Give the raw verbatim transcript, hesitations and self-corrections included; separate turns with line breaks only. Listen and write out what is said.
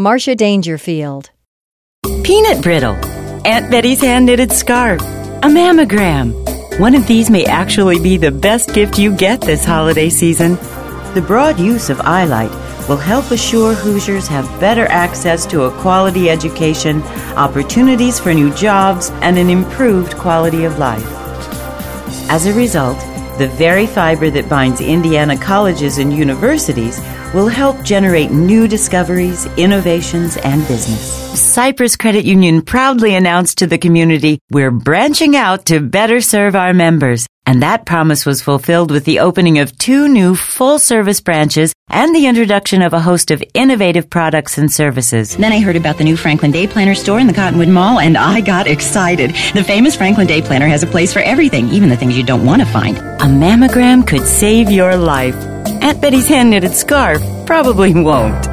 Marcia Dangerfield.
Peanut brittle, Aunt Betty's hand-knitted scarf, a mammogram. One of these may actually be the best gift you get this holiday season. The broad use of iLight will help assure Hoosiers have better access to a quality education, opportunities for new jobs, and an improved quality of life. As a result, the very fiber that binds Indiana colleges and universities will help generate new discoveries, innovations, and business. Cypress Credit Union proudly announced to the community, we're branching out to better serve our members. And that promise was fulfilled with the opening of two new full-service branches and the introduction of a host of innovative products and services.
Then I heard about the new Franklin Day Planner store in the Cottonwood Mall, and I got excited. The famous Franklin Day Planner has a place for everything, even the things you don't want to find.
A mammogram could save your life. Aunt Betty's hand-knitted scarf probably won't.